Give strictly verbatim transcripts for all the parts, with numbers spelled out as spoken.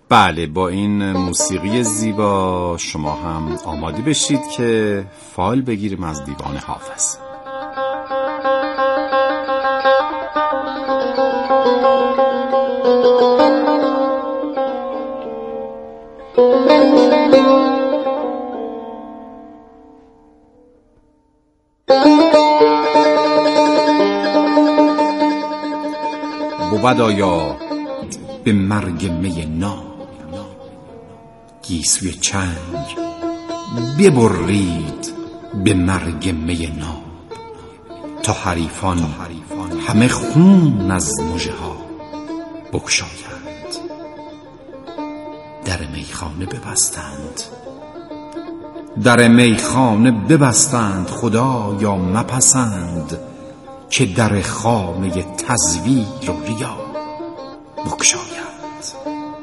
بله، با این موسیقی زیبا شما هم آماده بشید که فایل بگیریم از دیوان حافظ. بود آیا به مرگ می ناب گیسوی چنگ ببرید به مرگ می ناب، تا حریفان همه خون از مژه ها بگشایند. در میخانه ببستند در میخانه ببستند خدایا مپسند، که در خانه تزویر و ریا بگشاید.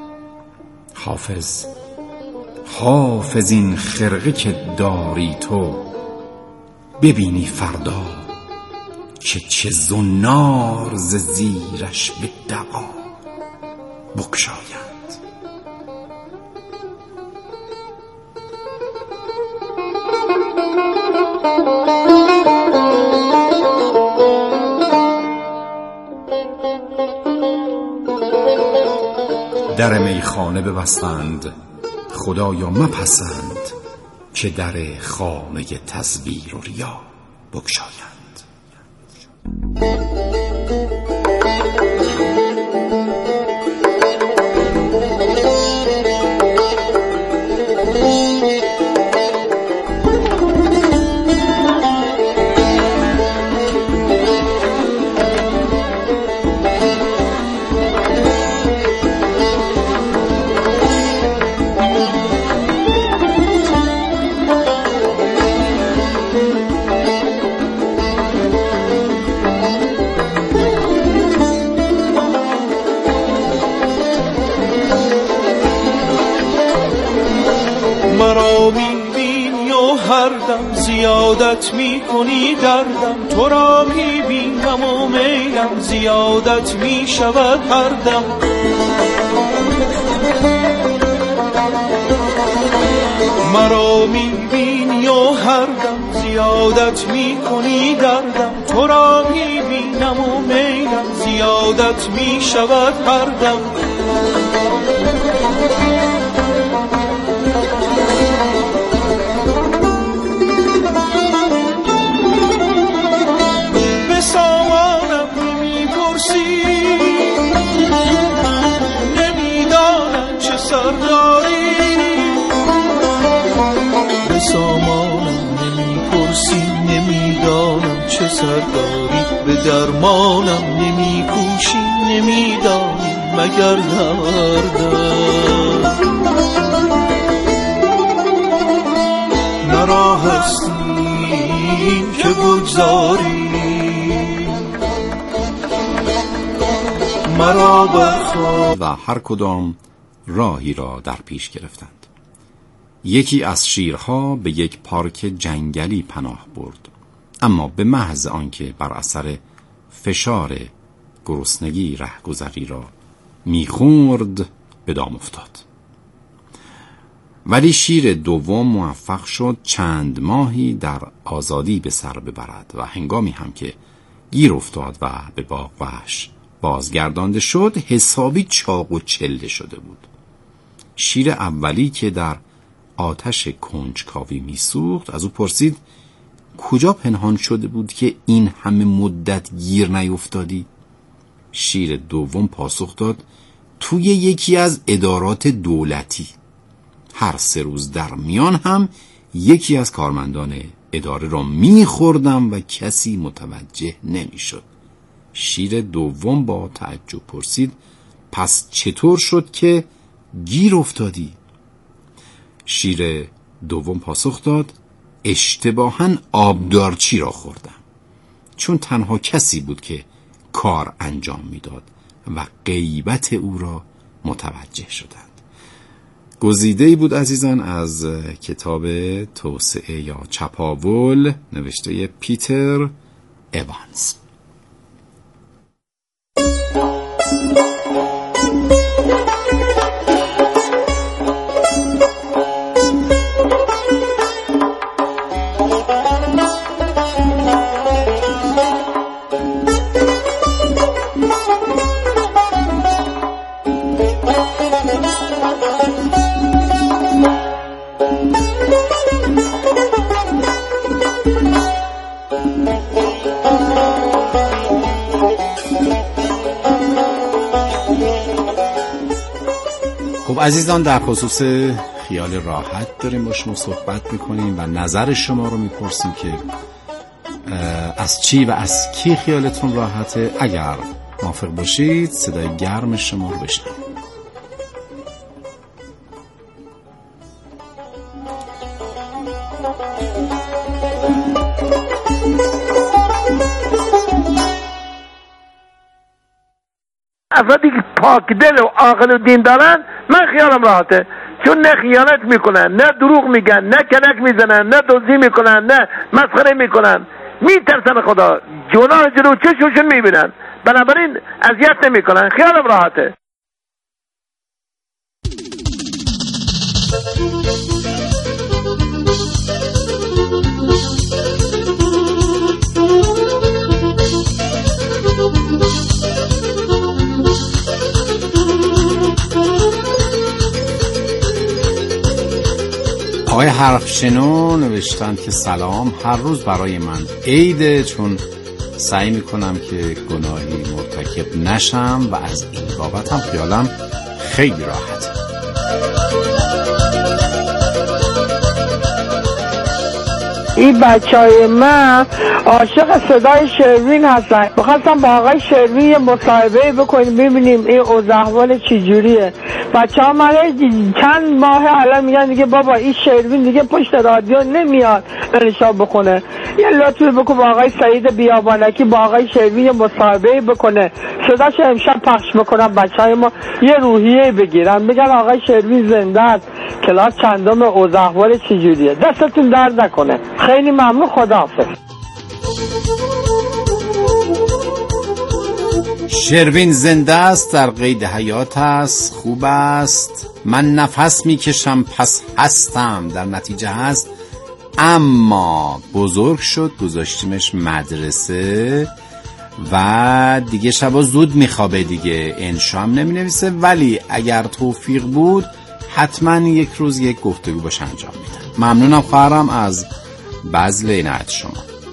حافظ حافظ این خرقه که داری تو، ببینی فردا که چه زنار ز زیرش به دغا بگشاید. در میخانه ببستند خدایا مپسند، که در خانه تزویر و ریا بگشایند. مرا می‌بینی و هر دم زیادت می‌کنی دردم، تو را می‌بینم و میلم زیادت می‌شود هر دم. مرا می‌بینی و هر دم زیادت می‌کنی دردم، تو را می‌بینم و میلم زیادت می‌شود هر دم. به سامانم نمیپرسی نمیدانم چه سرداری، به درمانم نمیکوشی نمیدانی مگر دردم. نرا هستیم که بگذاری مرا برخواه. و هر کدام راهی را در پیش گرفتند. یکی از شیرها به یک پارک جنگلی پناه برد، اما به محض آنکه بر اثر فشار گرسنگی رهگذری را میخورد به دام افتاد. ولی شیر دوم موفق شد چند ماهی در آزادی به سر ببرد و هنگامی هم که گیر افتاد و به باغ وحش بازگردانده شد حسابی چاق و چله شده بود. شیر اولی که در آتش کنجکاوی میسوخت از او پرسید کجا پنهان شده بود که این همه مدت گیر نیفتادی؟ شیر دوم پاسخ داد توی یکی از ادارات دولتی. هر سه روز در میان هم یکی از کارمندان اداره را میخوردم و کسی متوجه نمیشد. شیر دوم با تعجب پرسید پس چطور شد که گیر افتادی؟ شیر دوم پاسخ داد اشتباهاً آبدارچی را خوردم، چون تنها کسی بود که کار انجام میداد و غیبت او را متوجه شدند. گزیده‌ای بود عزیزان از کتاب توسعه یا چپاول نوشته پیتر ایوانز. خب عزیزان، در خصوص خیال راحت داریم با شما صحبت میکنیم و نظر شما رو میپرسیم که از چی و از کی خیالتون راحته. اگر موافق باشید صدای گرم شما رو بشنویم. افرادی که پاک دل و عاقل و دین دارن من خیالم راحته، چون نه خیانت میکنن، نه دروغ میگن، نه کلک میزنن، نه دزدی میکنن، نه مسخره میکنن، میترسن خدا، جناح جلو چشمشون میبینن، بنابراین اذیت نمیکنن، خیالم راحته. آقای حرفشنو نوشتن که سلام، هر روز برای من عیده، چون سعی میکنم که گناهی مرتکب نشم و از این بابت هم خیالم خیلی راحته. این بچه های من عاشق صدای شروین هستن، بخواستم با آقای شروین یه مصاحبه بکنیم ببینیم این اوضاع احوال چجوریه. بچه ها من چند ماه الان میگن دیگه بابا این شروین دیگه پشت رادیو نمیاد انشا بکنه، یه لطفی بکن با آقای سعید بیابانکی با آقای شروین یه مصاحبه بکنه، صداش امشب پخش بکنم بچه های ما یه روحیه بگیرن، بگن آقای شروین زنده است، کلاس چندم، اوضاع احوال چجوریه. دستتون درد نکنه، خیلی ممنون، خداحافظ. شروین زنده است، در قید حیات است، خوب است، من نفس میکشم پس هستم، در نتیجه هست، اما بزرگ شد گذاشتیمش مدرسه و دیگه شبا زود میخوابه دیگه، انشا هم نمی نویسه، ولی اگر توفیق بود حتما یک روز یک گفتگو باش انجام میدم. ممنونم خواهرم از بذل عنایت شما.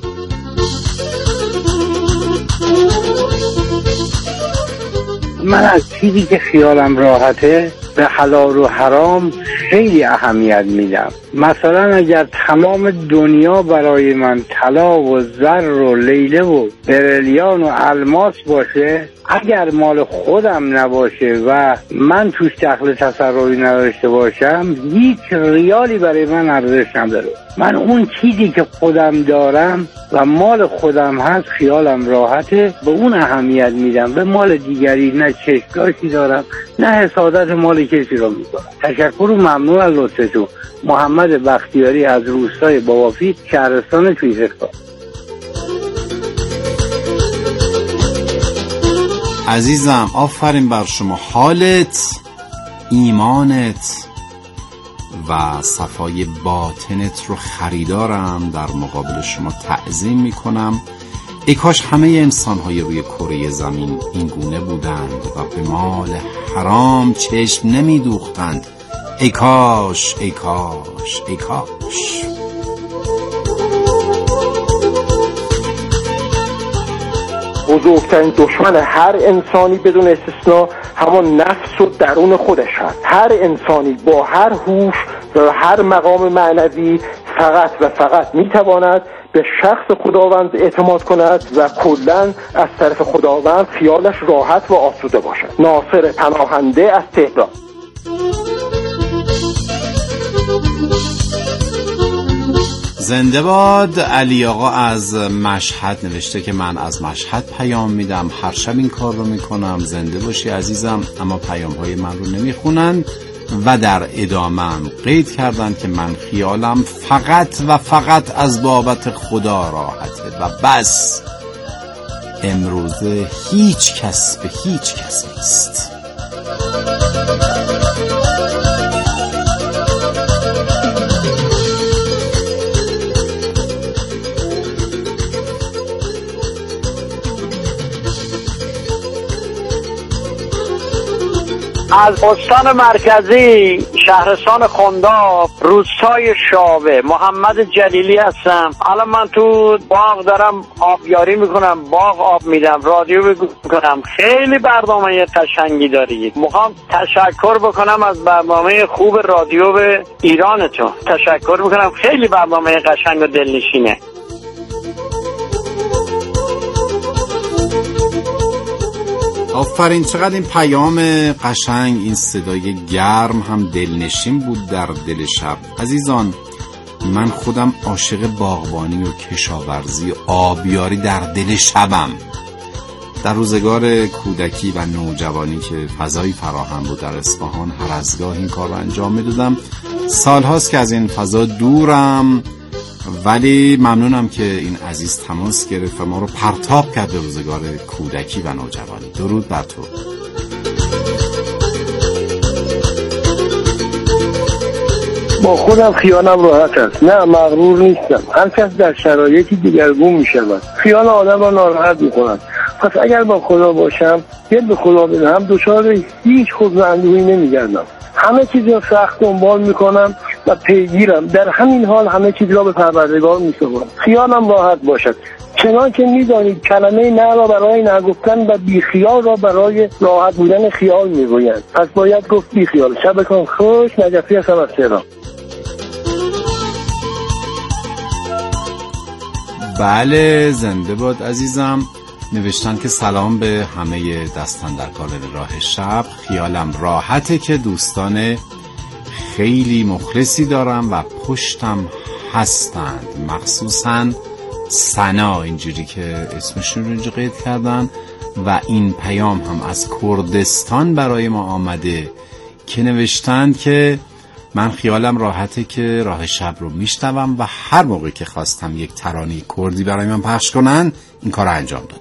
من از چیزی که خیالم راحته به حلال و حرام خیلی اهمیت میدم. مثلا اگر تمام دنیا برای من طلا و زر و لیله و بریلیان و الماس باشه، اگر مال خودم نباشه و من توش دخل تصرفی نداشته باشم، هیچ ریالی برای من ارزش نداره. من اون چیزی که خودم دارم و مال خودم هست خیالم راحته، به اون اهمیت میدم. به مال دیگری نه چشم‌داشتی دارم نه حسادت مال کسی رو میکنم. تشکر و ممنون از لطفتون. محمد بختیاری از روستای بابافی، شهرستان تویزرکا. عزیزم آفرین بر شما، حالت، ایمانت و صفای باطنت رو خریدارم، در مقابل شما تعظیم میکنم. ای کاش همه انسان‌های روی کره زمین این گونه بودند و به مال حرام چشم نمیدوختند. ای کاش، ای کاش، ای کاش. بزرگترین دشمن هر انسانی بدون استثنا همان نفس و درون خودش هست. هر انسانی با هر هوش و هر مقام معنوی فقط و فقط میتواند به شخص خداوند اعتماد کند و کلاً از طرف خداوند خیالش راحت و آسوده باشد. ناصر پناهنده از تهران. زنده باد. علی آقا از مشهد نوشته که من از مشهد پیام میدم، هر شب این کار رو میکنم. زنده باشی عزیزم، اما پیام های من رو نمیخونن و در ادامم قید کردن که من خیالم فقط و فقط از بابت خدا راحته و بس. امروزه هیچ کس به هیچ کس نیست. از استان مرکزی شهرستان خنداب، روستای شاوه. محمد جلیلی هستم. الان من تو باغ دارم آبیاری میکنم، باغ آب میدم، رادیو گوش میکنم. خیلی برنامه قشنگی داری. میخوام تشکر بکنم از برنامه خوب رادیو به ایرانتون. تشکر میکنم، خیلی برنامه قشنگ و دلنشینه. آفرین، چقدر این پیام قشنگ، این صدای گرم هم دلنشین بود در دل شب. عزیزان، من خودم عاشق باغبانی و کشاورزی و آبیاری در دل شبم. در روزگار کودکی و نوجوانی که فضایی فراهم بود در اصفهان، هر از گاه این کار رو انجام میدادم. سالهاست که از این فضا دورم، ولی ممنونم که این عزیز تماس گرفت و ما رو پرتاب کرد به روزگار کودکی و نوجوانی. درود بر تو. با خودم خیالم راحت است، نه مغرور نیستم. هر کس در شرایطی دیگرگون می شود، خیال آدم را ناراحت می کند. پس اگر با خدا باشم، دل به خدا بدهم، دچار هیچ خود و اندوهی نمی گردم. همه چیز را سخت دنبال می کنم و پیگیرم. در همین حال همه چیز را به پروردگار می سپارم. خیالم راحت باشد. چنان که می دانید کلمه نه را برای نگفتن و بی خیال را برای راحت بودن خیال می گویند. پس باید گفت بی خیال. شبتون خوش. نجفی هستم از تهران. بله، زنده باد عزیزم. نوشتن که سلام به همه دستان در کار راه شب. خیالم راحته که دوستان خیلی مخلصی دارم و پشتم هستند، مخصوصا سنا، اینجوری که اسمشون رو اینجا قید کردن. و این پیام هم از کردستان برای ما آمده که نوشتند که من خیالم راحته که راه شب رو میشنوم و هر موقع که خواستم یک ترانه کردی برای من پخش کنن این کار رو انجام دادم.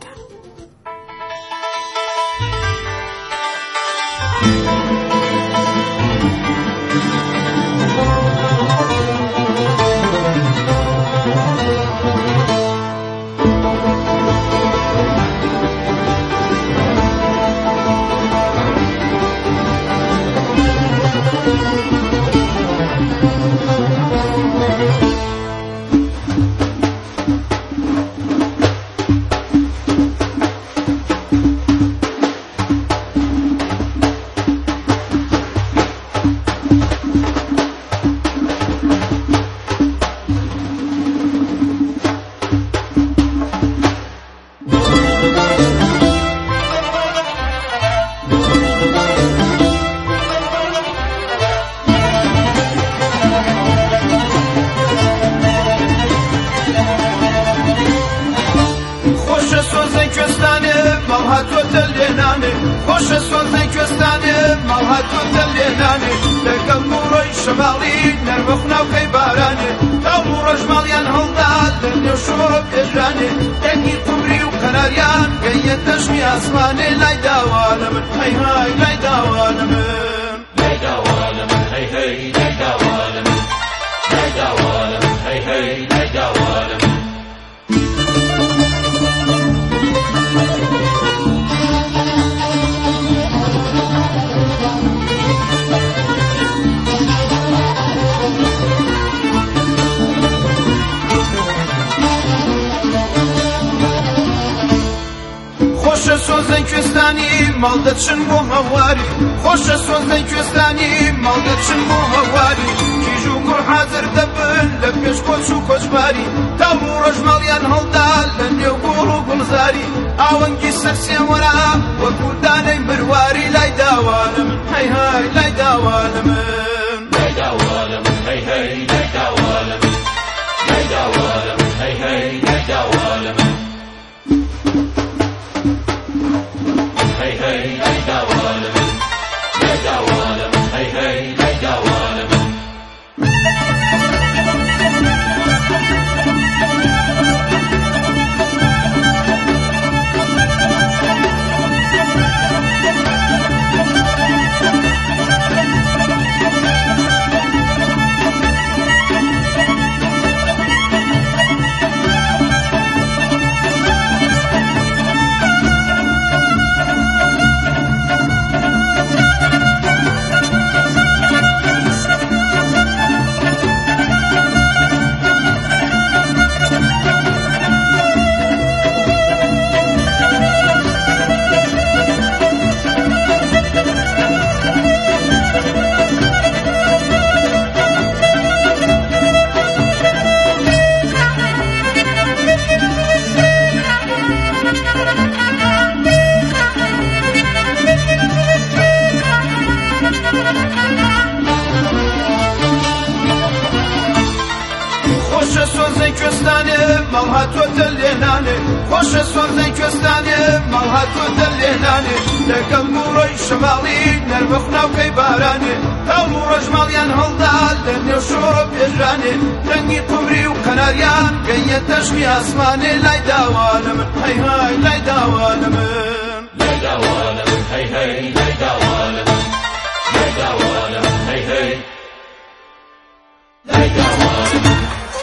مالدتشن بو هواري خوش سوزن كستاني مالدتشن بو هواري كيجو كل حاضر دبن لبيش كوشو كوشباري تابو رجماليان هلدال لن يقولوا بلزاري اوانكي سرسي ورا وكوداني مرواري لا يداوالم هاي هاي لا يداوالم لا يداوالم هاي هاي لا يداوالم لا يداوالم هاي هاي لا يداوالم hey hey hey dawalım hey dawalım hey hey hey dawalım ماڵ هاتووەتە لێنانێ خۆشە سۆرزەی کوێستانێ ماڵ هاتووەتە لێنانێ لەگەڵ موڕۆی شەماڵی نەربەخ ناوکەی بارانێ تاڵ و ڕەژماڵیان هەڵدا لە نێو شۆڕە پێژانێ ڕەنگی قومری و قەناریان گەیە تەشمی ئاسمانێ لای داوانە من هەی هەی لای داوانە من لای داوانە من هەی هەی لای داوانە من لای داوانە من هەی هەی لای داوانە من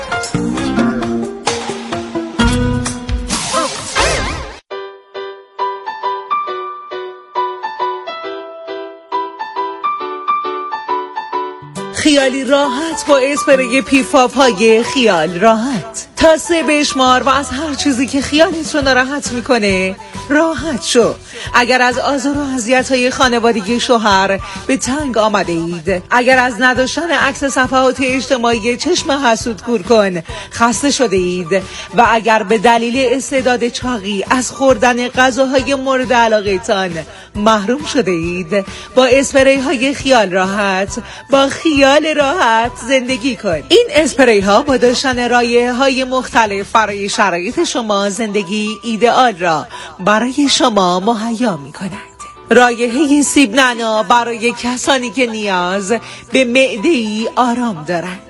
خیالی راحت با اسپری پیفاپ های خیال راحت تا سه بشمار و از هر چیزی که خیالت رو ناراحت میکنه راحت شو. اگر از آزار و اذیت‌های خانوادگی شوهر به تنگ آمده اید، اگر از نداشتن عکس صفحات اجتماعی چشم حسود کور کن خسته شده اید و اگر به دلیل استعداد چاقی از خوردن غذاهای مورد علاقه تان محروم شده اید، با اسپری های خیال راحت با خیال راحت زندگی کن. این اسپری ها با داشتن رایحه های مختلف برای شرایط شما زندگی ایدئال را برای شما مهیا می کند. رایحه سیب نعنا برای کسانی که نیاز به معده‌ای آرام دارند.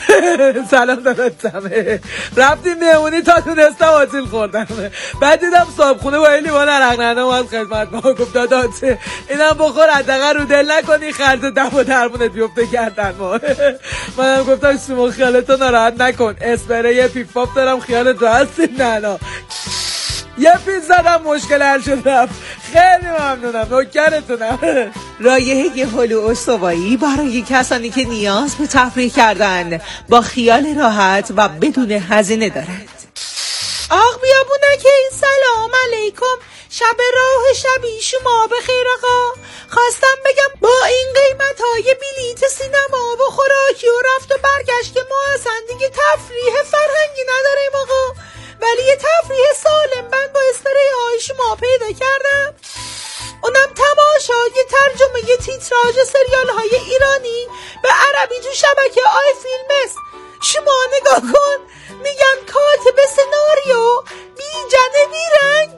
سلام دادم رفتیم مهمونی تا تونستم آتیل خوردم، بعد دیدم صابخونه با این لیوان عرق نعنا اومد خدمت ما گفت دادات اینم بخور حداقل رو دل نکنی خرد دم و درمونت بیفته کردن ما. منم گفتم شما خیالتو ناراحت نکن، اسپری پیپاپ دارم خیالت راحت سیب نعنا یه پیز زدم مشکل حل شد رفت. خیلی ممنونم نوکرتونم. رایحه هلو استوایی برای کسانی که نیاز به تفریح کردن با خیال راحت و بدون هزینه دارند. آق بیابونکه سلام علیکم، شب راه شبی شما بخیر آقا. خواستم بگم با این قیمت های بلیت سینما و خوراکی و رفت و برگشت که ما اصلا دیگه تفریح فرهنگی نداریم آقا، ولی یه تفریح سالم من با اسپری های شما پیدا کردم، اونم تماشای ترجمه یه تیتراژ سریال های ایرانی به عربی تو شبکه آی فیلم است. شما نگاه کن، میگن کاتب سناریو بیجنه بیرنگ.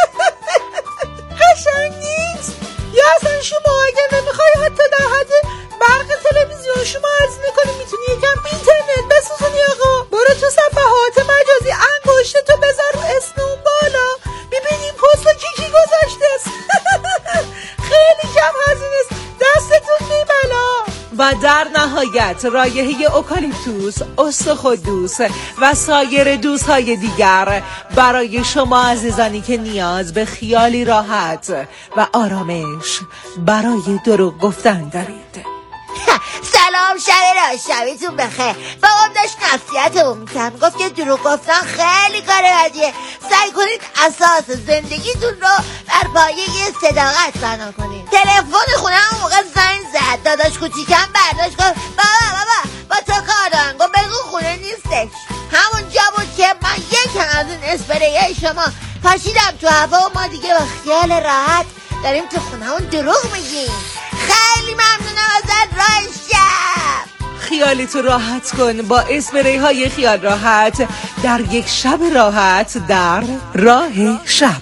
قشنگ نیست؟ یا اصلا شما اگر نمیخوای حتی در حد برق تلویزیون شما هزینه کنی میتونی یکم اینترنت بسوزونی آقا. برو تو صفحات مجازی انگشتتو بذار رو اسم اون بالا ببینیم پست کی کی گذاشته. خیلی کم هزینه است، دستتون میبلا. و در نهایت رایحه اوکالیپتوس، استخودوس و سایر دوس‌های دیگر برای شما عزیزانی که نیاز به خیالی راحت و آرامش برای دروغ گفتن دارید. سلام، شب را شبیتون بخیر. بابام داشت نصیحتمون میکرد، گفت که دروغ گفتن خیلی کار بدیه، سعی کنید اساس زندگیتون رو بر پایه صداقت بنا کنید. تلفن خونه هم موقع زنگ زد، داداش کوچیکم برداشت گفت بابا بابا با تو کار دارم، گفت بگو خونه نیستش. همونجا بود که من یکم از این اسپریه شما پاشیدم تو هوا و ما دیگه با خیال راحت داریم تو خونه همون دروغ میگیم. خیلی ممنونم ازت راه شب. خیالی تو راحت کن با اسپری های خیال راحت در یک شب راحت در راه شب.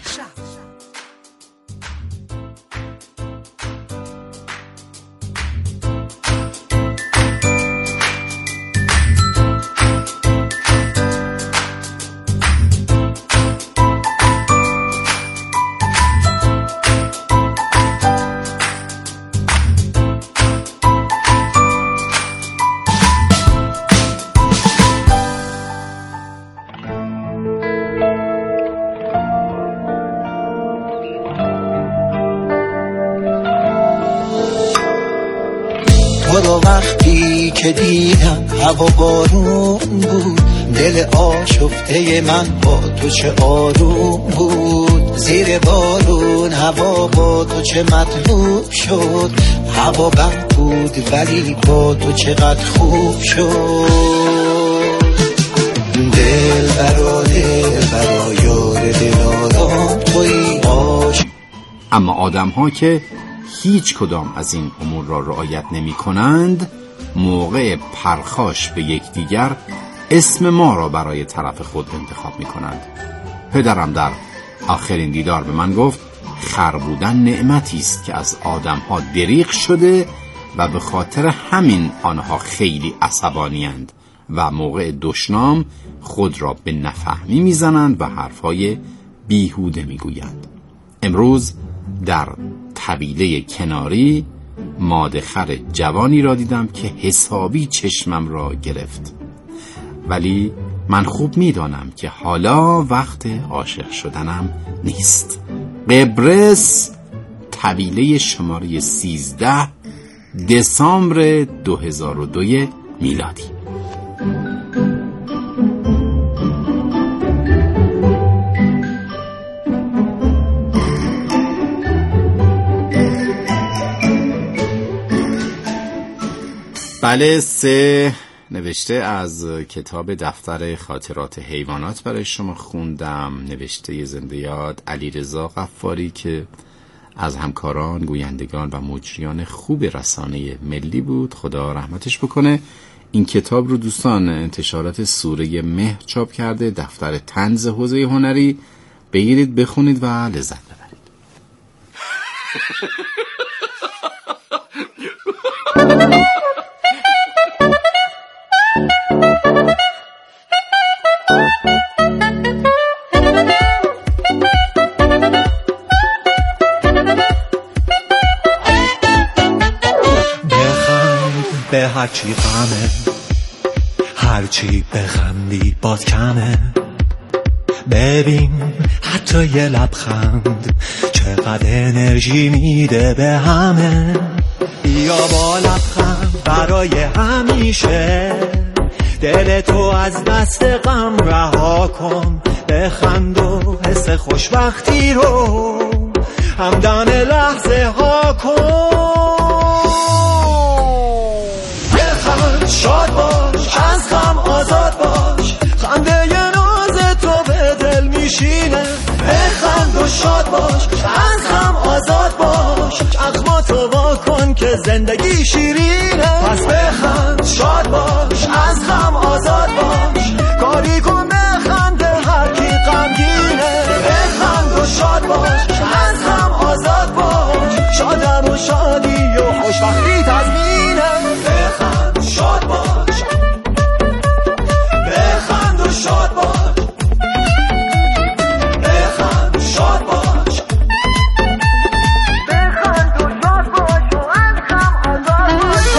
که دیدم هوا بارون بود، دل آشفته من با تو چه آروم بود. زیر بارون هوا با تو چه مطلوب شد، هوا بد بود ولی با تو چقدر خوب شد. دل برا دل برا یار دلارام توی باش. اما آدم ها که هیچ کدام از این امور را رعایت نمی کنند، موقع پرخاش به یکدیگر اسم ما را برای طرف خود انتخاب می کنند. پدرم در آخرین دیدار به من گفت خر بودن نعمتی است که از آدم‌ها دریغ شده و به خاطر همین آنها خیلی عصبانی‌اند و موقع دشنام خود را به نفهمی میزنند و حرفهای بیهوده میگویند. امروز در طویله کناری ماده خر جوانی را دیدم که حسابی چشمم را گرفت، ولی من خوب میدانم که حالا وقت عاشق شدنم نیست. قبرس، طویله شماره سیزده، دسامبر دو هزار و دو میلادی. بله، سه نوشته از کتاب دفتر خاطرات حیوانات برای شما خوندم، نوشته زنده یاد علیرضا غفاری که از همکاران، گویندگان و مجریان خوب رسانه ملی بود. خدا رحمتش بکنه. این کتاب رو دوستان انتشارات سوره مهر چاپ کرده، دفتر طنز حوزه هنری. بگیرید بخونید و لذت ببرید. به هرچی غمه، هرچی بخندی باز کمه. ببین حتی یه لبخند چقدر انرژی میده به همه. بیا با لبخند برای همیشه، دل تو از دست غم رها کن. بخند و حس خوشبختی رو همدم لحظه ها کن. شاد باش، از غم آزاد باش، خنده ی ناز تو به دل میشینه. بخند و شاد باش، از غم آزاد باش، چشماتو وا کن که زندگی شیرینه. پس بخند، شاد باش، از غم آزاد باش، کاری کن بخند هر کی غمگینه. بخند و شاد باش، از غم آزاد باش، شادم و شادی و خوشبختی تضمینه. بخند شاد باش، بخند و شاد باش، بخند شاد باش، بخند و شاد باش و از غم آزاد باش.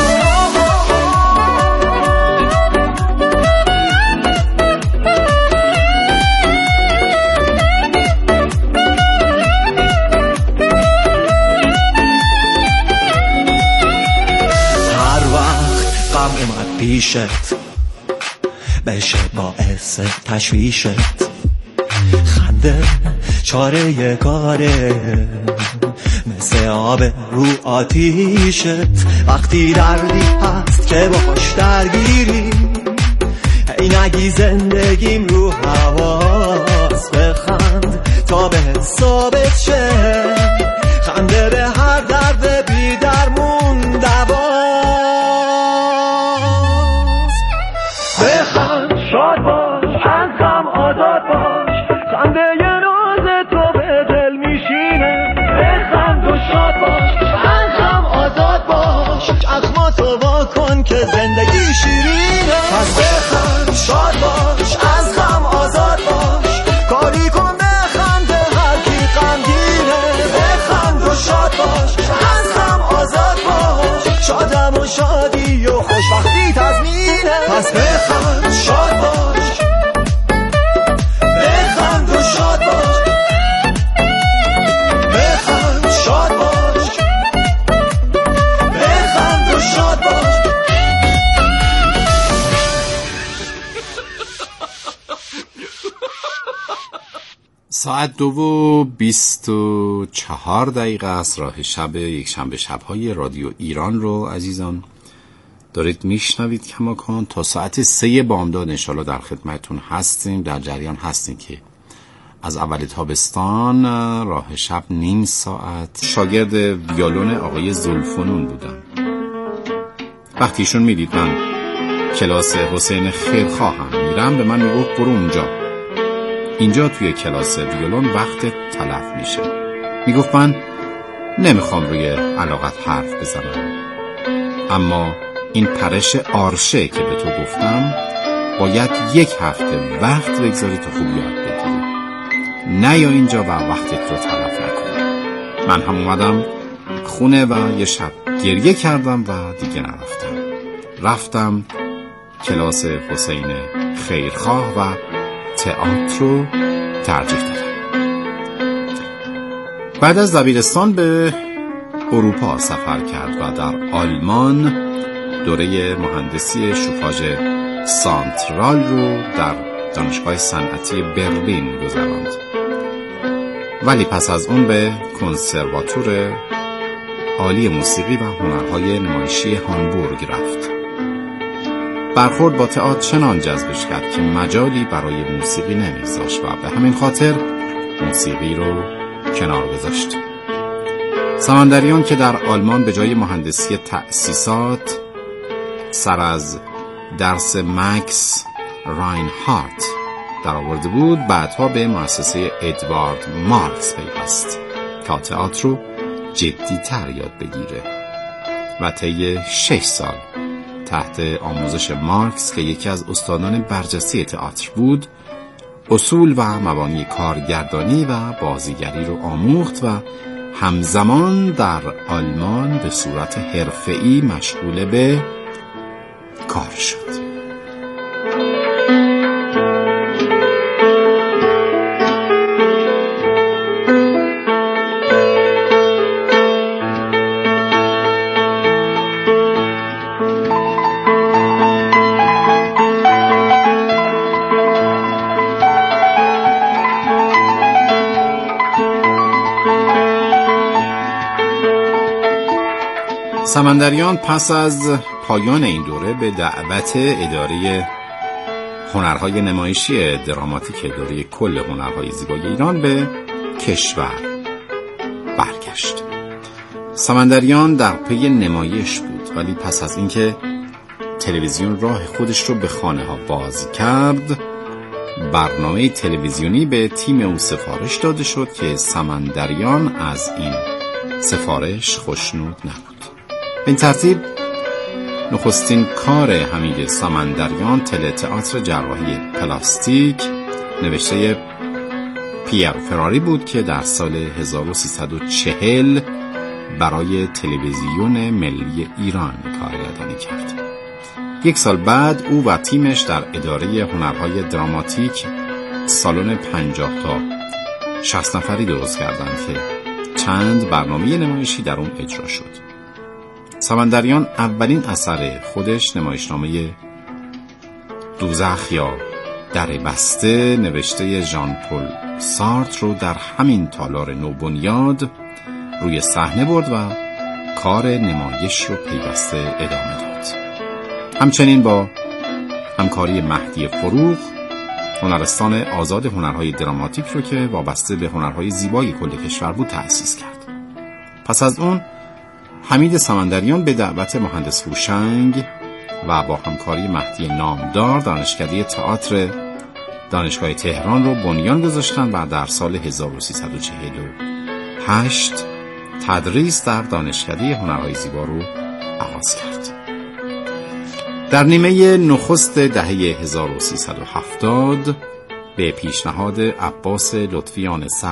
هر وقت غم اومد پیشت بشه باعث تشویشت، خنده چاره کاره مثل آب رو آتیشت. وقتی دردی هست که باش درگیری، ای نگی زندگیم رو هواست. بخند تا به ثابت شه، خنده به هر درد بی درمون دواست. بخند شاد باش، از غم آزاد باش، خنده ی ناز تو به دل میشینه. بخند و شاد باش، از غم آزاد باش، چشماتو وا کن که زندگی شیرینه. پس بخند شاد باش، از غم آزاد باش، کاری کن بخند هر کی غمگینه. بخند و شاد باش، از غم آزاد باش، شادم و شادی و خوشبختی تضمینه. پس بخند شاد باش، بخند و شاد باش، بخند شاد باش، بخند و شاد باش. ساعت دو و بیست و چهار دقیقه است. راه شب یک شنبه شب‌های رادیو ایران رو عزیزان دارید میشنوید کماکان. تا ساعت سه بامداد انشالله در خدمتون هستیم، در جریان هستیم که از اول تابستان راه شب نیم ساعت شاگرد ویولون آقای زلفنون بودم. وقتی ایشون میدید من کلاس حسین خیرخواه هم میرم به من میگفت برو اونجا، اینجا توی کلاس ویولون وقت تلف میشه. میگفت من نمیخوام روی علاقت حرف بزنم، اما این پرش آرشه که به تو گفتم باید یک هفته وقت بگذاری تو خوب یاد بگیری. نه یا اینجا و وقتت رو تلف نکن. من هم اومدم خونه و یه شب گریه کردم و دیگه نرفتم. رفتم کلاس حسین خیرخواه و تئاتر رو ترجیح دادم. بعد از دبیرستان به اروپا سفر کرد و در آلمان دوره مهندسی شوفاژ سانترال رو در دانشگاه صنعتی برلین گذراند. ولی پس از اون به کنسرواتور عالی موسیقی و هنرهای نمایشی هامبورگ رفت. برخورد با تئاتر چنان جذبش کرد که مجالی برای موسیقی نمیگذاشت و به همین خاطر موسیقی رو کنار گذاشت. سمندریان که در آلمان به جای مهندسی تأسیسات سر از درس مکس راینهارت در آورده بود، بعدها به مؤسسه ادوارد مارکس پیوست تا تئاتر رو جدی‌تر یاد بگیره و طی شش سال تحت آموزش مارکس که یکی از استادان برجسته تئاتر بود اصول و مبانی کارگردانی و بازیگری رو آموخت و همزمان در آلمان به صورت حرفه‌ای مشغول به کار شد. سمندریان پس از پایان این دوره به دعوت اداره هنرهای نمایشی دراماتیک اداره کل هنرهای زیبای ایران به کشور برگشت. سمندریان در پی نمایش بود، ولی پس از اینکه تلویزیون راه خودش رو به خانه ها باز کرد، برنامه تلویزیونی به تیم او سفارش داده شد که سمندریان از این سفارش خوشنود نبود. به این ترتیب نخستین کار حمید سمندریان تله تئاتر جراحی پلاستیک نوشته پیر فراری بود که در سال هزار و سیصد و چهل برای تلویزیون ملی ایران کارگردانی کرد. یک سال بعد او و تیمش در اداره هنرهای دراماتیک سالن پنجاه تا شصت نفری درست کردند که چند برنامه نمایشی در اون اجرا شد. سمندریان اولین اثر خودش نمایشنامه دوزخ یا در بسته نوشته ژان پل سارتر رو در همین تالار نوبنیاد روی صحنه برد و کار نمایش رو پیوسته ادامه داد. همچنین با همکاری مهدی فروغ هنرستان آزاد هنرهای دراماتیک رو که وابسته به هنرهای زیبای کل کشور بود تأسیس کرد. پس از اون حمید سمندریان به دعوت مهندس هوشنگ و با همکاری مهدی نامدار دانشکده تئاتر دانشگاه تهران رو بنیان گذاشتند و در سال هزار و سیصد و چهل و هشت تدریس در دانشکده هنرهای زیبا رو آغاز کرد. در نیمه نخست دهه هزار و سیصد و هفتاد به پیشنهاد عباس لطفیان